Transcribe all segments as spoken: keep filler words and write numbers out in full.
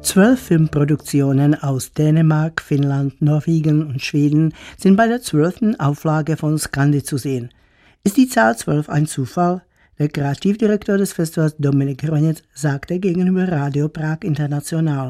Zwölf Filmproduktionen aus Dänemark, Finnland, Norwegen und Schweden sind bei der zwölften Auflage von Scandi zu sehen. Ist die Zahl zwölf ein Zufall? Der Kreativdirektor des Festivals Dominik Hronec sagte gegenüber Radio Prag International.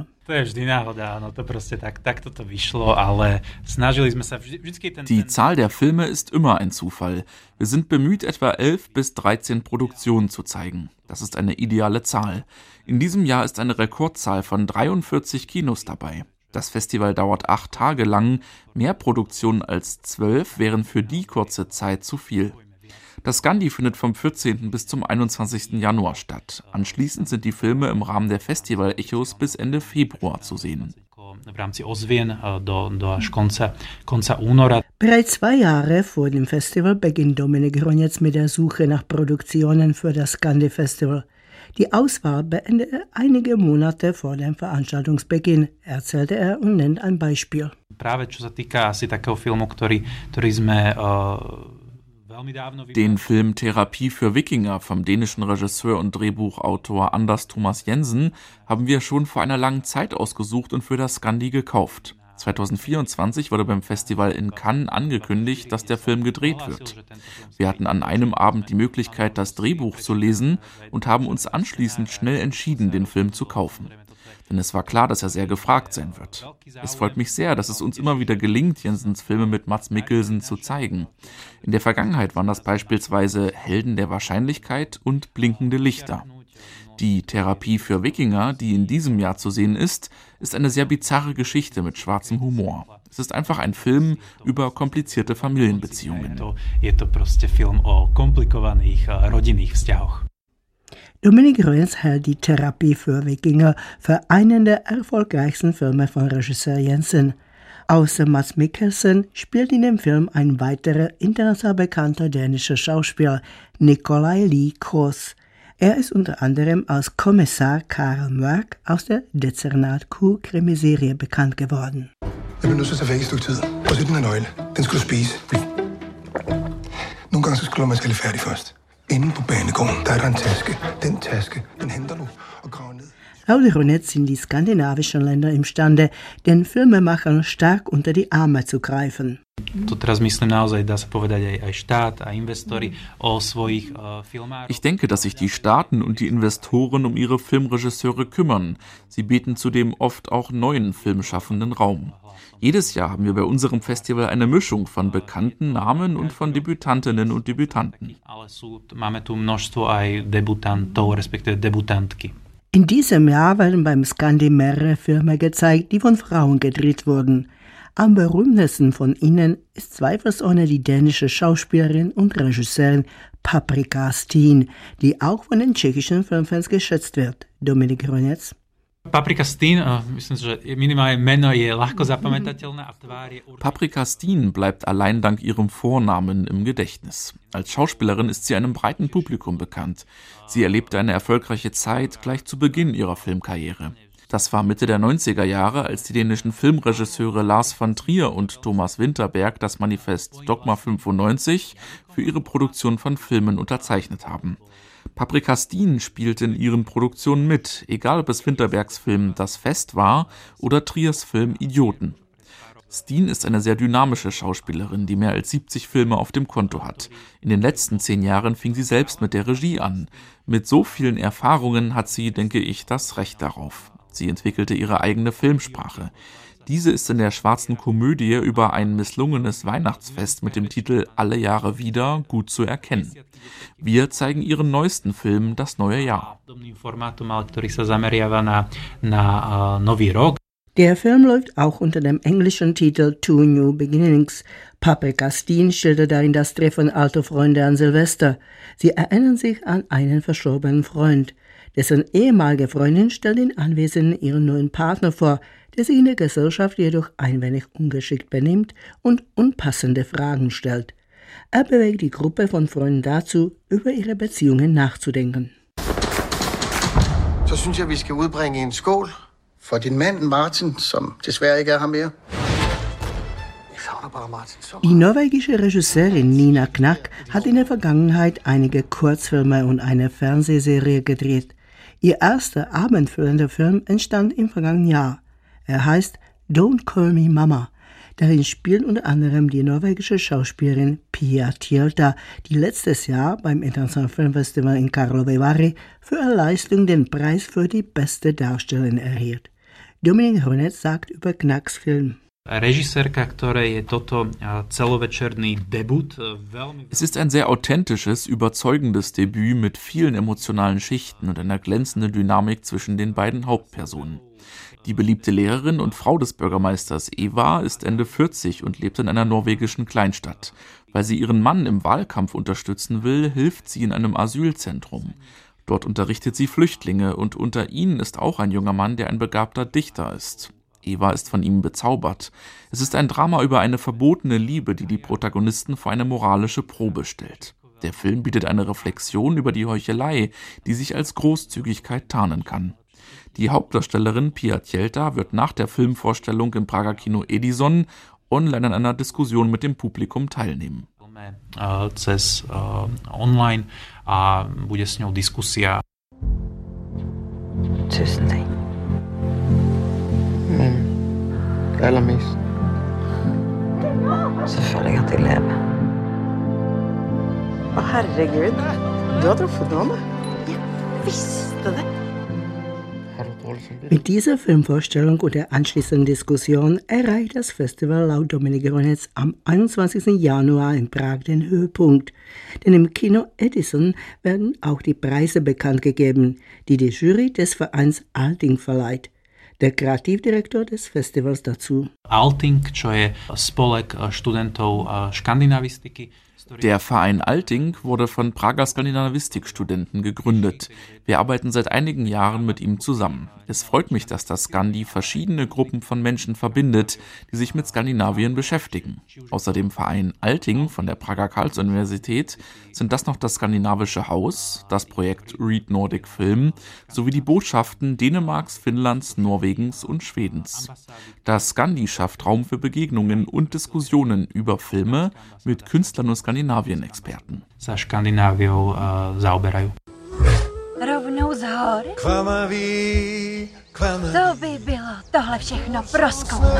Die Zahl der Filme ist immer ein Zufall. Wir sind bemüht, etwa elf bis dreizehn Produktionen zu zeigen. Das ist eine ideale Zahl. In diesem Jahr ist eine Rekordzahl von dreiundvierzig Kinos dabei. Das Festival dauert acht Tage lang. Mehr Produktionen als zwölf wären für die kurze Zeit zu viel. Das Scandi findet vom vierzehnten bis zum einundzwanzigsten Januar statt. Anschließend sind die Filme im Rahmen der Festival-Echos bis Ende Februar zu sehen. Bereits zwei Jahre vor dem Festival beginnt Dominik Hronec mit der Suche nach Produktionen für das Scandi-Festival. Die Auswahl beendet er einige Monate vor dem Veranstaltungsbeginn, erzählte er und nennt ein Beispiel. Den Film Therapie für Wikinger vom dänischen Regisseur und Drehbuchautor Anders Thomas Jensen haben wir schon vor einer langen Zeit ausgesucht und für das Scandi gekauft. zwanzig vierundzwanzig wurde beim Festival in Cannes angekündigt, dass der Film gedreht wird. Wir hatten an einem Abend die Möglichkeit, das Drehbuch zu lesen und haben uns anschließend schnell entschieden, den Film zu kaufen. Denn es war klar, dass er sehr gefragt sein wird. Es freut mich sehr, dass es uns immer wieder gelingt, Jensens Filme mit Mads Mikkelsen zu zeigen. In der Vergangenheit waren das beispielsweise Helden der Wahrscheinlichkeit und Blinkende Lichter. Die Therapie für Wikinger, die in diesem Jahr zu sehen ist, ist eine sehr bizarre Geschichte mit schwarzem Humor. Es ist einfach ein Film über komplizierte Familienbeziehungen. Dominik Hronec hält die Therapie für Wikinger für einen der erfolgreichsten Filme von Regisseur Jensen. Außer Mads Mikkelsen spielt in dem Film ein weiterer international bekannter dänischer Schauspieler, Nikolaj Lie Kroos. Er ist unter anderem als Kommissar Karl Mørk aus der Decernat Q-Krimiserie bekannt geworden. Jeg bliver nødt til at tage væk et stykke tid. Og så den her nøgle. Den skal du spise. Nogle gange så skal man skal lidt færdig først. Inden på banegården, der er der en taske. Den taske, den henter du og graver ned. Laut Hronec sind die skandinavischen Länder imstande, den Filmemachern stark unter die Arme zu greifen. Ich denke, dass sich die Staaten und die Investoren um ihre Filmregisseure kümmern. Sie bieten zudem oft auch neuen Filmschaffenden Raum. Jedes Jahr haben wir bei unserem Festival eine Mischung von bekannten Namen und von Debütantinnen und Debütanten. In diesem Jahr werden beim Scandi mehrere Filme gezeigt, die von Frauen gedreht wurden. Am berühmtesten von ihnen ist zweifelsohne die dänische Schauspielerin und Regisseurin Paprika Steen, die auch von den tschechischen Filmfans geschätzt wird. Dominik Hronec. Paprika Steen, myslím, že minimálne meno je ľahko zapamätateľné a tvár je... Paprika Steen bleibt allein dank ihrem Vornamen im Gedächtnis. Als Schauspielerin ist sie einem breiten Publikum bekannt. Sie erlebte eine erfolgreiche Zeit gleich zu Beginn ihrer Filmkarriere. Das war Mitte der neunziger Jahre, als die dänischen Filmregisseure Lars von Trier und Thomas Winterberg das Manifest Dogma fünfundneunzig für ihre Produktion von Filmen unterzeichnet haben. Paprika Steen spielte in ihren Produktionen mit, egal ob es Winterbergs Film Das Fest war oder Triers Film Idioten. Steen ist eine sehr dynamische Schauspielerin, die mehr als siebzig Filme auf dem Konto hat. In den letzten zehn Jahren fing sie selbst mit der Regie an. Mit so vielen Erfahrungen hat sie, denke ich, das Recht darauf. Sie entwickelte ihre eigene Filmsprache. Diese ist in der schwarzen Komödie über ein misslungenes Weihnachtsfest mit dem Titel Alle Jahre wieder gut zu erkennen. Wir zeigen ihren neuesten Film Das neue Jahr. Der Film läuft auch unter dem englischen Titel Two New Beginnings. Paprika Steen schildert darin das Treffen alter Freunde an Silvester. Sie erinnern sich an einen verstorbenen Freund. Dessen ehemalige Freundin stellt den Anwesenden ihren neuen Partner vor, der sich in der Gesellschaft jedoch ein wenig ungeschickt benimmt und unpassende Fragen stellt. Er bewegt die Gruppe von Freunden dazu, über ihre Beziehungen nachzudenken. Så synes jeg, vi skal udbringe en skål for din mand Martin, som desværre ikke er her mere. Die norwegische Regisseurin Nina Knack hat in der Vergangenheit einige Kurzfilme und eine Fernsehserie gedreht. Ihr erster abendfüllender Film entstand im vergangenen Jahr. Er heißt Don't Call Me Mama. Darin spielt unter anderem die norwegische Schauspielerin Pia Tjelta, die letztes Jahr beim Internationalen Filmfestival in Karlovy Vary für ihre Leistung den Preis für die beste Darstellerin erhielt. Dominik Hronec sagt über Knacks Film. Es ist ein sehr authentisches, überzeugendes Debüt mit vielen emotionalen Schichten und einer glänzenden Dynamik zwischen den beiden Hauptpersonen. Die beliebte Lehrerin und Frau des Bürgermeisters Eva ist Ende vierzig und lebt in einer norwegischen Kleinstadt. Weil sie ihren Mann im Wahlkampf unterstützen will, hilft sie in einem Asylzentrum. Dort unterrichtet sie Flüchtlinge und unter ihnen ist auch ein junger Mann, der ein begabter Dichter ist. Eva ist von ihm bezaubert. Es ist ein Drama über eine verbotene Liebe, die die Protagonisten vor eine moralische Probe stellt. Der Film bietet eine Reflexion über die Heuchelei, die sich als Großzügigkeit tarnen kann. Die Hauptdarstellerin Pia Tjelta wird nach der Filmvorstellung im Prager Kino Edison online an einer Diskussion mit dem Publikum teilnehmen. Cez online a bude s ňou diskusia. Tusen takk. Men allermest. Selvfølgelig at jeg lever. Å, herregud. Du har truffet noen, da? Jeg visste det. Mit dieser Filmvorstellung und der anschließenden Diskussion erreicht das Festival laut Dominik Hronec am einundzwanzigsten Januar in Prag den Höhepunkt. Denn im Kino Edison werden auch die Preise bekannt gegeben, die die Jury des Vereins Alting verleiht. Der Kreativdirektor des Festivals dazu. Alting, čo je spolek študentov škandinavistiky. Der Verein Alting wurde von Prager Skandinavistikstudenten gegründet. Wir arbeiten seit einigen Jahren mit ihm zusammen. Es freut mich, dass das Skandi verschiedene Gruppen von Menschen verbindet, die sich mit Skandinavien beschäftigen. Außer dem Verein Alting von der Prager Karls-Universität sind das noch das Skandinavische Haus, das Projekt Read Nordic Film sowie die Botschaften Dänemarks, Finnlands, Norwegens und Schwedens. Das Skandi schafft Raum für Begegnungen und Diskussionen über Filme mit Künstlern und Skandinavien-Experten. Sa Škandináviou uh, zaoberajú. Rovnou z hory? To by bylo tohle všechno prozkoumat.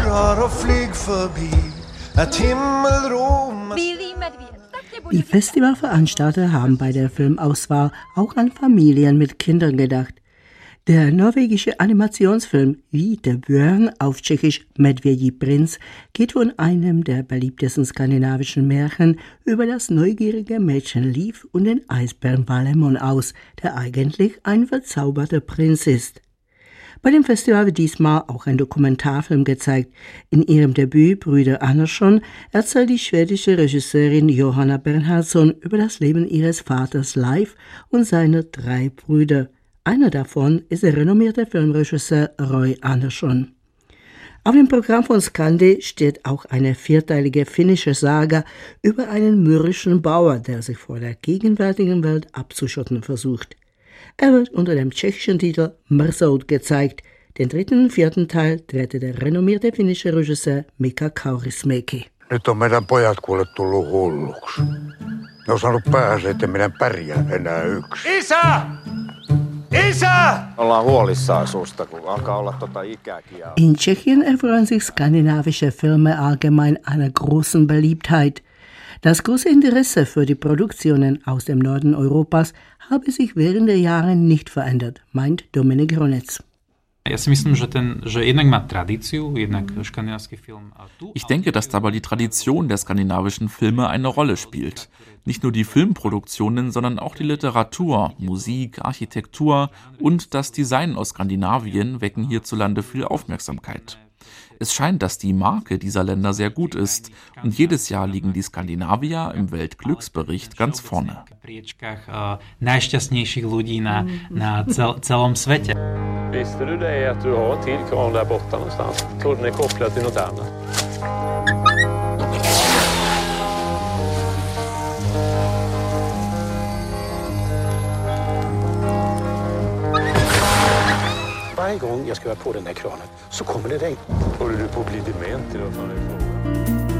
Bílý medvěd. Die Festivalveranstalter haben bei der Filmauswahl auch an Familien mit Kindern gedacht. Der norwegische Animationsfilm Hvite Bjørn, auf Tschechisch Medvědí prinz, geht von einem der beliebtesten skandinavischen Märchen über das neugierige Mädchen Liv und den Eisbären Valemon aus, der eigentlich ein verzauberter Prinz ist. Bei dem Festival wird diesmal auch ein Dokumentarfilm gezeigt. In ihrem Debüt Brüder Andersson erzählt die schwedische Regisseurin Johanna Bernhardsson über das Leben ihres Vaters Leif und seiner drei Brüder. Einer davon ist der renommierte Filmregisseur Roy Andersson. Auf dem Programm von Skandi steht auch eine vierteilige finnische Saga über einen mürrischen Bauer, der sich vor der gegenwärtigen Welt abzuschotten versucht. Er wird unter dem tschechischen Titel Mrzout gezeigt. Den dritten und vierten Teil drehte der renommierte finnische Regisseur Mika Kaurismäki. Nyt on meidän pojat kuule tullut hulluksi. Ne on saanut päänsä, että meidän pärjää enää yksi. Isä! Isä! Ollaan huolissaan susta, kun alkaa olla tota ikäkin. In Tschechien erfreuen sich skandinavische Filme allgemein einer großen Beliebtheit. Das große Interesse für die Produktionen aus dem Norden Europas habe sich während der Jahre nicht verändert, meint Dominik Hronec. Ja si myslím, že ten, že jednak má tradíciu, jednak škandinávsky film. Ich denke, dass dabei die Tradition der skandinavischen Filme eine Rolle spielt. Nicht nur die Filmproduktionen, sondern auch die Literatur, Musik, Architektur und das Design aus Skandinavien wecken hierzulande viel Aufmerksamkeit. Es scheint, dass die Marke dieser Länder sehr gut ist und jedes Jahr liegen die Skandinavier im Weltglücksbericht ganz vorne. Najšťastnejších ľudí na, na cel, celom svete. Visste du det att du har en till kran där borta någonstans? Tror den är kopplad till något annat? Varje gång jag ska på den där kranen så kommer det regn. Håller du på att bli dement i alla fall?